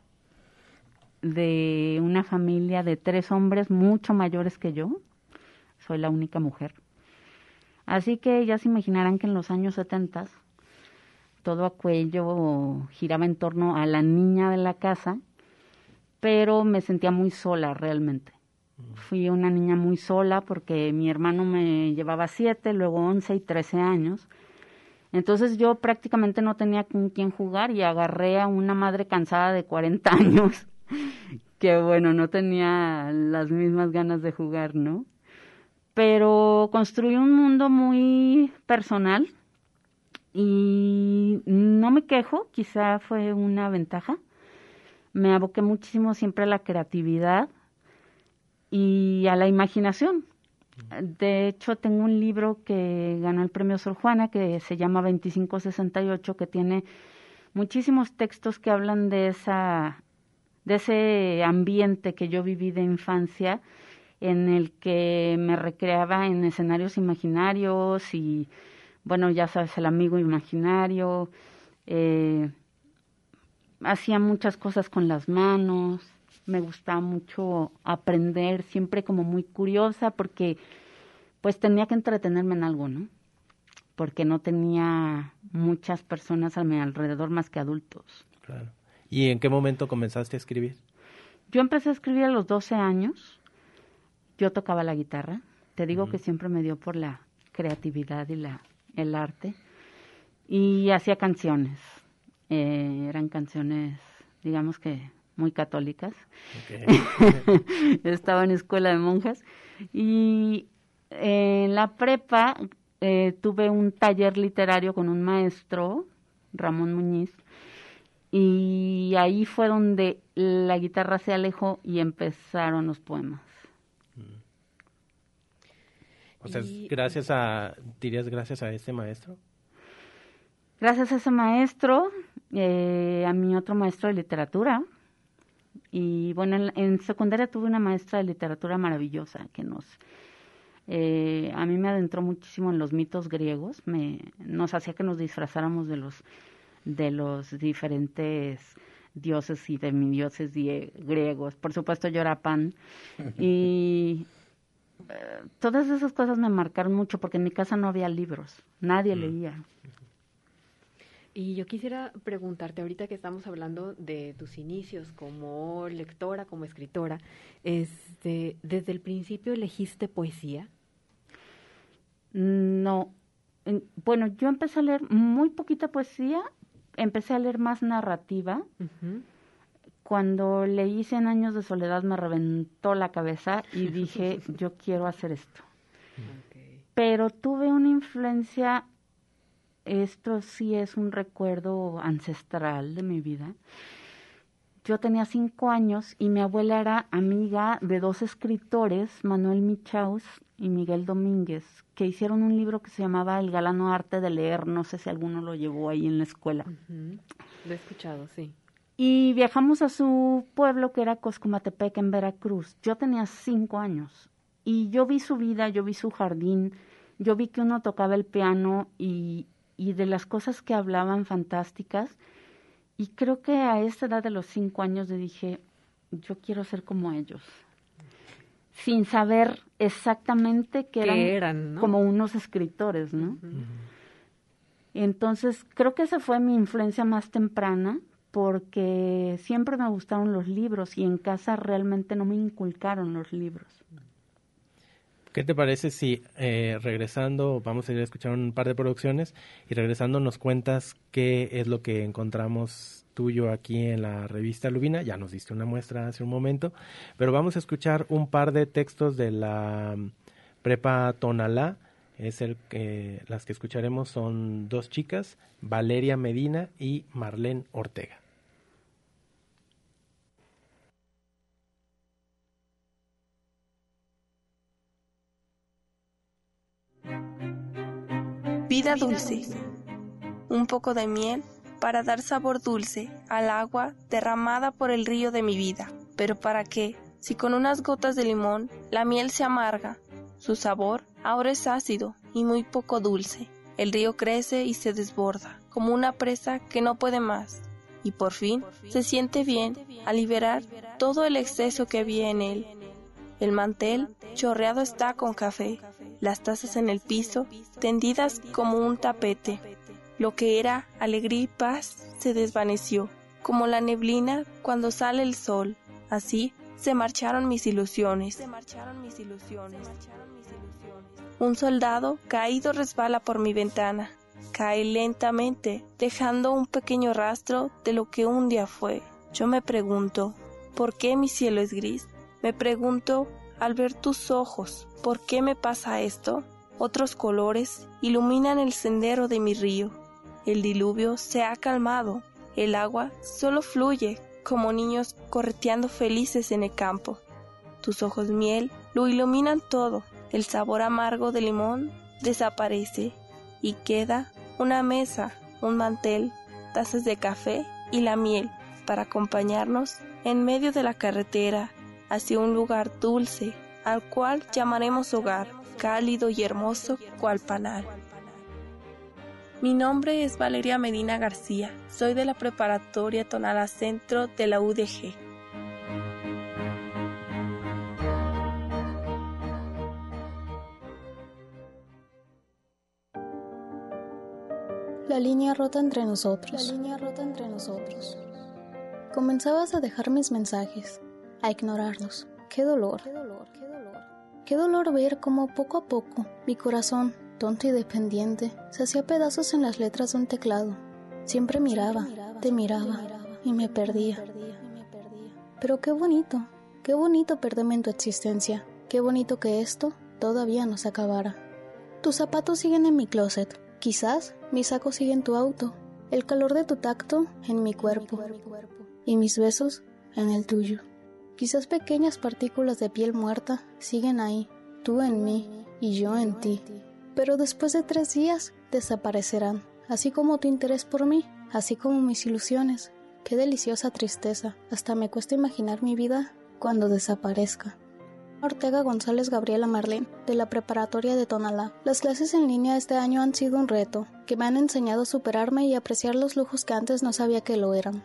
de una familia de tres hombres mucho mayores que yo. Soy la única mujer. Así que ya se imaginarán que en los años setenta todo aquello giraba en torno a la niña de la casa, pero me sentía muy sola realmente. Fui una niña muy sola porque mi hermano me llevaba siete, luego once y trece años. Entonces yo prácticamente no tenía con quién jugar y agarré a una madre cansada de cuarenta años que, bueno, no tenía las mismas ganas de jugar, ¿no? Pero construí un mundo muy personal y no me quejo, quizá fue una ventaja. Me aboqué muchísimo siempre a la creatividad y a la imaginación. De hecho, tengo un libro que ganó el premio Sor Juana que se llama veinticinco sesenta y ocho, que tiene muchísimos textos que hablan de esa, de ese ambiente que yo viví de infancia, en el que me recreaba en escenarios imaginarios y, bueno, ya sabes, el amigo imaginario. Eh, hacía muchas cosas con las manos. Me gustaba mucho aprender, siempre como muy curiosa, porque pues tenía que entretenerme en algo, ¿no? Porque no tenía muchas personas a mi alrededor más que adultos. Claro. ¿Y en qué momento comenzaste a escribir? Yo empecé a escribir a los doce años. Yo tocaba la guitarra. Te digo uh-huh. que siempre me dio por la creatividad y la el arte. Y hacía canciones. Eh, eran canciones, digamos que muy católicas. Okay. Estaba en escuela de monjas y en la prepa eh, tuve un taller literario con un maestro, Ramón Muñiz, y ahí fue donde la guitarra se alejó y empezaron los poemas. O sea, y, gracias a, dirías gracias a este maestro. Gracias a ese maestro, eh, a mi otro maestro de literatura. Y bueno, en, en secundaria tuve una maestra de literatura maravillosa que nos, eh, a mí me adentró muchísimo en los mitos griegos, me, nos hacía que nos disfrazáramos de los, de los diferentes dioses y demidioses die, griegos. Por supuesto yo era Pan. y, eh, todas esas cosas me marcaron mucho porque en mi casa no había libros, nadie mm. leía. Y yo quisiera preguntarte, ahorita que estamos hablando de tus inicios como lectora, como escritora, este, ¿desde el principio elegiste poesía? No. Bueno, yo empecé a leer muy poquita poesía, empecé a leer más narrativa. Uh-huh. Cuando leí Cien años de soledad me reventó la cabeza y dije, yo quiero hacer esto. Okay. Pero tuve una influencia... Esto sí es un recuerdo ancestral de mi vida. Yo tenía cinco años y mi abuela era amiga de dos escritores, Manuel Michaus y Miguel Domínguez, que hicieron un libro que se llamaba El galano arte de leer. No sé si alguno lo llevó ahí en la escuela. Uh-huh. Lo he escuchado, sí. Y viajamos a su pueblo, que era Coscomatepec, en Veracruz. Yo tenía cinco años y yo vi su vida, yo vi su jardín, yo vi que uno tocaba el piano y... y de las cosas que hablaban fantásticas, y creo que a esa edad de los cinco años le dije, yo quiero ser como ellos, sin saber exactamente que eran, eran ¿no? como unos escritores, ¿no? Uh-huh. Entonces, creo que esa fue mi influencia más temprana, porque siempre me gustaron los libros, y en casa realmente no me inculcaron los libros. ¿Qué te parece si eh, regresando, vamos a ir a escuchar un par de producciones y regresando nos cuentas qué es lo que encontramos tuyo aquí en la revista Lubina? Ya nos diste una muestra hace un momento, pero vamos a escuchar un par de textos de la Prepa Tonalá. Es el que las que escucharemos son dos chicas, Valeria Medina y Marlene Ortega. Vida dulce. Un poco de miel para dar sabor dulce al agua derramada por el río de mi vida. ¿Pero para qué? Si con unas gotas de limón la miel se amarga, su sabor ahora es ácido y muy poco dulce. El río crece y se desborda, como una presa que no puede más. Y por fin se siente bien al liberar todo el exceso que había en él. El mantel chorreado está con café, las tazas en el piso, tendidas como un tapete. Lo que era alegría y paz se desvaneció, como la neblina cuando sale el sol. Así se marcharon mis ilusiones. Un soldado caído resbala por mi ventana. Cae lentamente, dejando un pequeño rastro de lo que un día fue. Yo me pregunto, ¿por qué mi cielo es gris? Me pregunto, al ver tus ojos, ¿por qué me pasa esto? Otros colores iluminan el sendero de mi río. El diluvio se ha calmado. El agua solo fluye, como niños correteando felices en el campo. Tus ojos miel lo iluminan todo. El sabor amargo del limón desaparece y queda una mesa, un mantel, tazas de café y la miel para acompañarnos en medio de la carretera hacia un lugar dulce al cual llamaremos hogar, cálido y hermoso cual panal. Mi nombre es Valeria Medina García, soy de la Preparatoria Tonalá Centro de la U D G. La línea rota entre nosotros. La línea rota entre nosotros. Comenzabas a dejar mis mensajes, a ignorarlos. ¡Qué dolor! ¡Qué dolor! ¡Qué dolor! ¡Qué dolor ver cómo poco a poco mi corazón, tonto y dependiente, se hacía pedazos en las letras de un teclado! Siempre miraba, te miraba y me perdía. Pero qué bonito, qué bonito perderme en tu existencia. Qué bonito que esto todavía no se acabara. Tus zapatos siguen en mi closet. Quizás mi saco sigue en tu auto. El calor de tu tacto en mi cuerpo. Y mis besos en el tuyo. Quizás pequeñas partículas de piel muerta siguen ahí, tú en mí y yo en ti. Pero después de tres días desaparecerán, así como tu interés por mí, así como mis ilusiones. Qué deliciosa tristeza, hasta me cuesta imaginar mi vida cuando desaparezca. Ortega González Gabriela Marlene, de la Preparatoria de Tonalá. Las clases en línea este año han sido un reto, que me han enseñado a superarme y apreciar los lujos que antes no sabía que lo eran.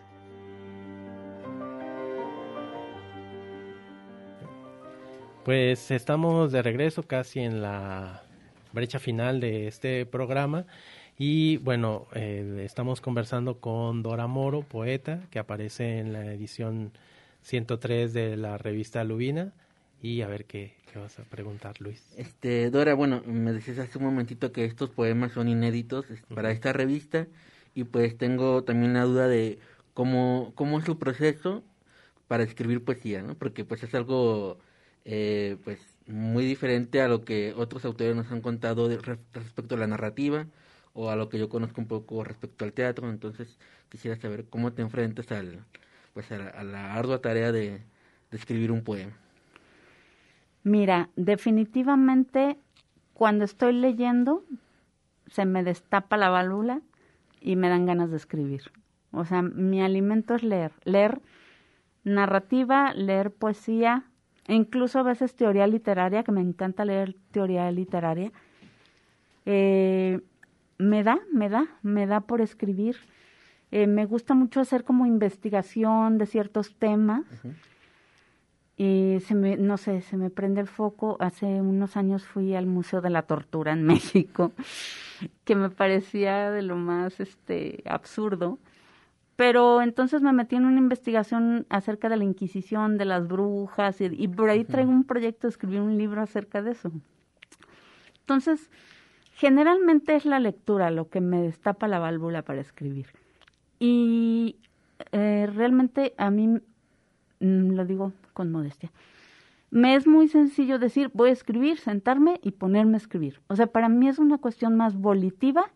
Pues estamos de regreso casi en la brecha final de este programa y bueno, eh, estamos conversando con Dora Moro, poeta, que aparece en la edición ciento tres de la revista Lubina. Y a ver qué, qué vas a preguntar, Luis. Este, Dora, bueno, me decías hace un momentito que estos poemas son inéditos para esta revista y pues tengo también la duda de cómo, cómo es su proceso para escribir poesía, ¿no? Porque pues es algo eh, pues muy diferente a lo que otros autores nos han contado de, respecto a la narrativa o a lo que yo conozco un poco respecto al teatro. Entonces quisiera saber cómo te enfrentas al pues a la, a la ardua tarea de, de escribir un poema. Mira, definitivamente cuando estoy leyendo se me destapa la válvula y me dan ganas de escribir. O sea, mi alimento es leer, leer narrativa, leer poesía, e incluso a veces teoría literaria, que me encanta leer teoría literaria. Eh, me da, me da, me da por escribir. Eh, me gusta mucho hacer como investigación de ciertos temas. Uh-huh. Y se me, no sé, se me prende el foco. Hace unos años fui al Museo de la Tortura en México, que me parecía de lo más este absurdo. Pero entonces me metí en una investigación acerca de la Inquisición, de las brujas, y, y por ahí traigo un proyecto de escribir un libro acerca de eso. Entonces, generalmente es la lectura lo que me destapa la válvula para escribir. Y eh, realmente a mí, mm, lo digo con modestia, me es muy sencillo decir, voy a escribir, sentarme y ponerme a escribir. O sea, para mí es una cuestión más volitiva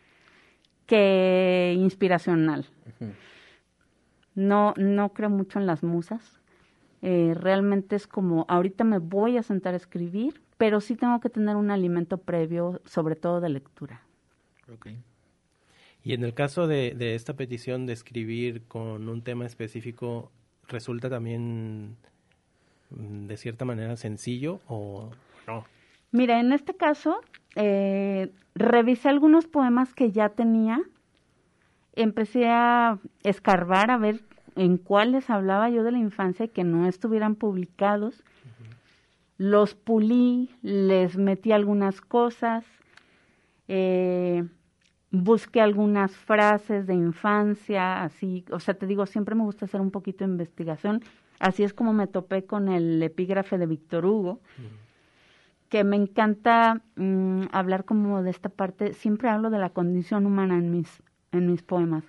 que inspiracional. Uh-huh. No, no creo mucho en las musas. Eh, realmente es como, ahorita me voy a sentar a escribir, pero sí tengo que tener un alimento previo, sobre todo de lectura. Okay. Y en el caso de, de esta petición de escribir con un tema específico, ¿resulta también de cierta manera sencillo o no? Mira, en este caso, eh, revisé algunos poemas que ya tenía, empecé a escarbar a ver en cuáles hablaba yo de la infancia y que no estuvieran publicados. Uh-huh. Los pulí, les metí algunas cosas, eh, busqué algunas frases de infancia, así, o sea, te digo, siempre me gusta hacer un poquito de investigación. Así es como me topé con el epígrafe de Víctor Hugo. Uh-huh. Que me encanta mmm, hablar como de esta parte, siempre hablo de la condición humana en mis, en mis poemas.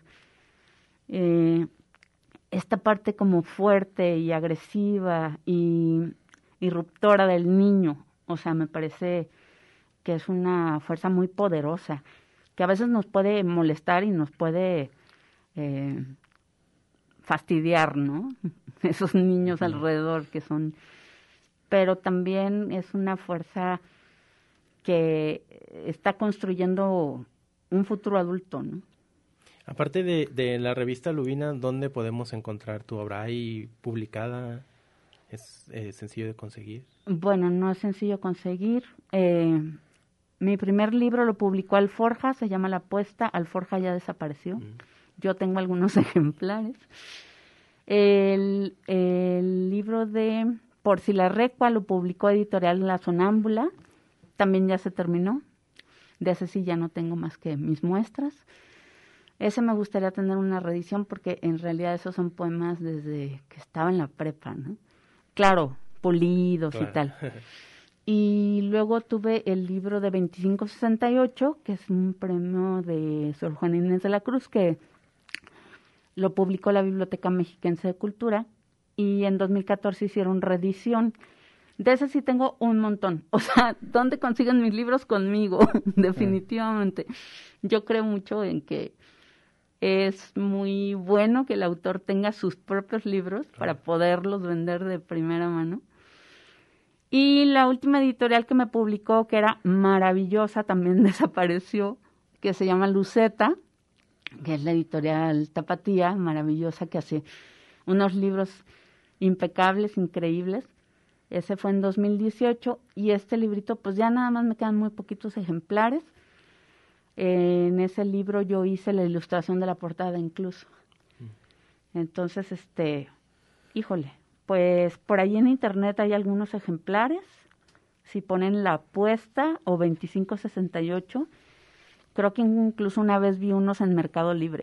Eh, esta parte como fuerte y agresiva y irruptora del niño, o sea, me parece que es una fuerza muy poderosa, que a veces nos puede molestar y nos puede eh, fastidiar, ¿no? Esos niños alrededor que son... pero también es una fuerza que está construyendo un futuro adulto, ¿no? Aparte de, de la revista Lubina, ¿dónde podemos encontrar tu obra? ¿Hay publicada? ¿Es eh, sencillo de conseguir? Bueno, no es sencillo conseguir. Eh, mi primer libro lo publicó Alforja, se llama La Apuesta. Alforja ya desapareció. Mm. Yo tengo algunos ejemplares. El, el libro de... Por si la recua lo publicó Editorial La Sonámbula, también ya se terminó. De ese sí ya no tengo más que mis muestras. Ese me gustaría tener una reedición porque en realidad esos son poemas desde que estaba en la prepa, ¿no? Claro, pulidos claro. Y tal. Y luego tuve el libro de veinticinco sesenta y ocho, que es un premio de Sor Juana Inés de la Cruz, que lo publicó la Biblioteca Mexiquense de Cultura. Y en dos mil catorce hicieron reedición. De ese sí tengo un montón. O sea, ¿dónde consiguen mis libros? Conmigo, definitivamente. Yo creo mucho en que es muy bueno que el autor tenga sus propios libros para poderlos vender de primera mano. Y la última editorial que me publicó, que era maravillosa, también desapareció, que se llama Luceta, que es la editorial tapatía, maravillosa, que hace unos libros impecables, increíbles. Ese fue en dos mil dieciocho y este librito, pues ya nada más me quedan muy poquitos ejemplares. Eh, en ese libro yo hice la ilustración de la portada incluso. Entonces, este, híjole, Pues por ahí en internet hay algunos ejemplares. Si ponen La Apuesta o veinticinco sesenta y ocho, creo que incluso una vez vi unos en Mercado Libre.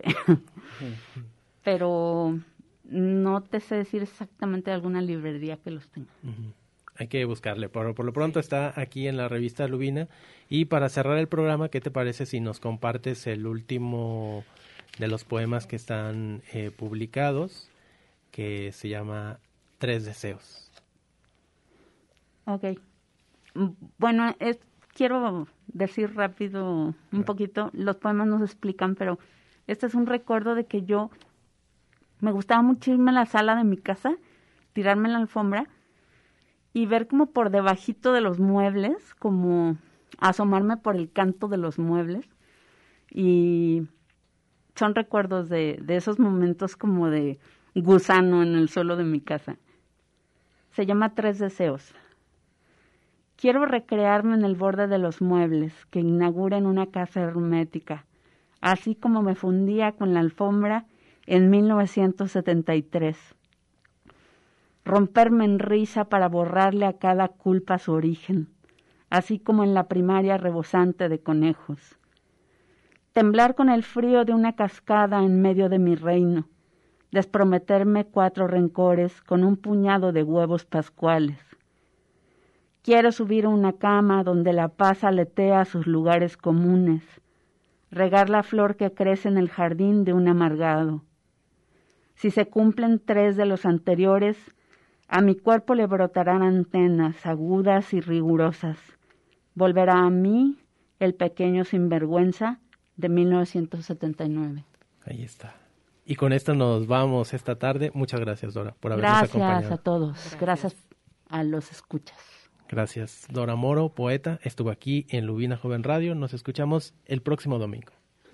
Pero no te sé decir exactamente alguna librería que los tenga. Uh-huh. Hay que buscarle, pero por lo pronto está aquí en la revista Lubina. Y para cerrar el programa, ¿qué te parece si nos compartes el último de los poemas que están eh, publicados, que se llama Tres Deseos? Ok. Bueno, es, quiero decir rápido un claro. poquito, los poemas nos explican, pero este es un recuerdo de que yo me gustaba mucho irme a la sala de mi casa, tirarme en la alfombra y ver como por debajito de los muebles, como asomarme por el canto de los muebles. Y son recuerdos de, de esos momentos como de gusano en el suelo de mi casa. Se llama Tres Deseos. Quiero recrearme en el borde de los muebles que inauguren una casa hermética, así como me fundía con la alfombra en mil novecientos setenta y tres. Romperme en risa para borrarle a cada culpa su origen, así como en la primaria rebosante de conejos. Temblar con el frío de una cascada en medio de mi reino, desprometerme cuatro rencores con un puñado de huevos pascuales. Quiero subir a una cama donde la paz aletea sus lugares comunes, regar la flor que crece en el jardín de un amargado. Si se cumplen tres de los anteriores, a mi cuerpo le brotarán antenas agudas y rigurosas. Volverá a mí el pequeño sinvergüenza de mil novecientos setenta y nueve. Ahí está. Y con esto nos vamos esta tarde. Muchas gracias, Dora, por habernos gracias acompañado. Gracias a todos. Gracias. gracias a los escuchas. Gracias. Dora Moro, poeta, estuvo aquí en Lubina Joven Radio. Nos escuchamos el próximo domingo.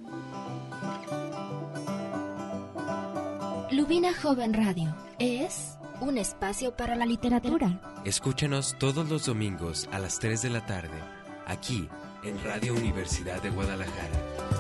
Lubina Joven Radio es un espacio para la literatura. Escúchanos todos los domingos a las tres de la tarde, aquí en Radio Universidad de Guadalajara.